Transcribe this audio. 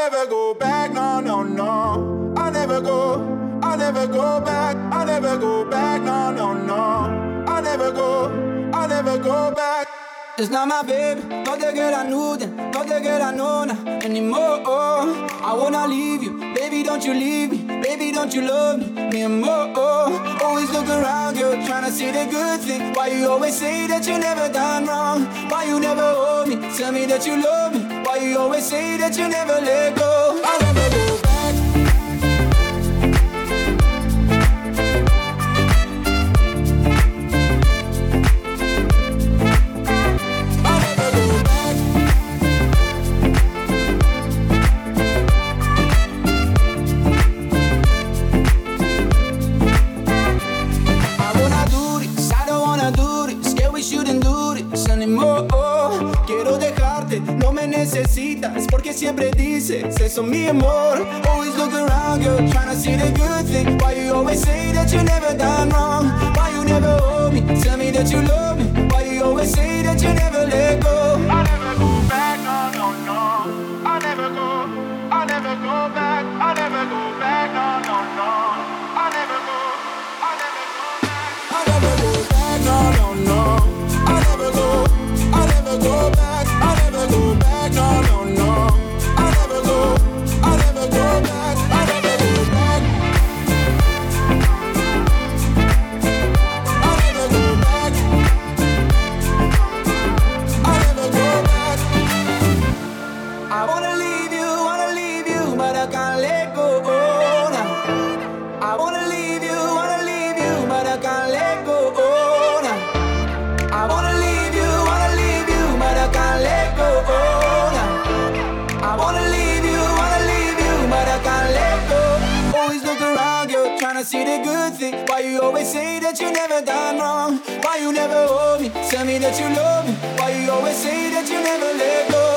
never go back, no, no, no. I never go back, I never go back, no, no, no. I never go back. It's not my baby, no te queda nude, no te queda nona anymore. I wanna leave you, baby, don't you leave me, baby, don't you love me anymore. Always look around, girl, tryna see the good thing. Why you always say that you never done wrong? Why you never hold me, tell me that you love me? Why you always say that you never let go? I'll never go back. No me necesitas porque siempre dices eso, mi amor. Always look around, girl, tryna see the good thing. Why you always say that you never done wrong? Why you never hold me, tell me that you love me? Why you always say that you never let go? I never go back, no, no, no. I never go back, I never go back, no, no, no. I never go back, I never go back, no, no, no. I never go back, I never go back, no, no, no. I never go back, I never go back. I never go back, I never go back. I wanna leave you, but I can't let go now. I wanna leave you, but I can't let go now. I wanna leave you, but I can't let go now. I wanna leave you, but I can't let go. Always look around, girl, tryna see the good thing. Why you always say that you never done wrong? Why you never hold me, tell me that you love me? Why you always say that you never let go?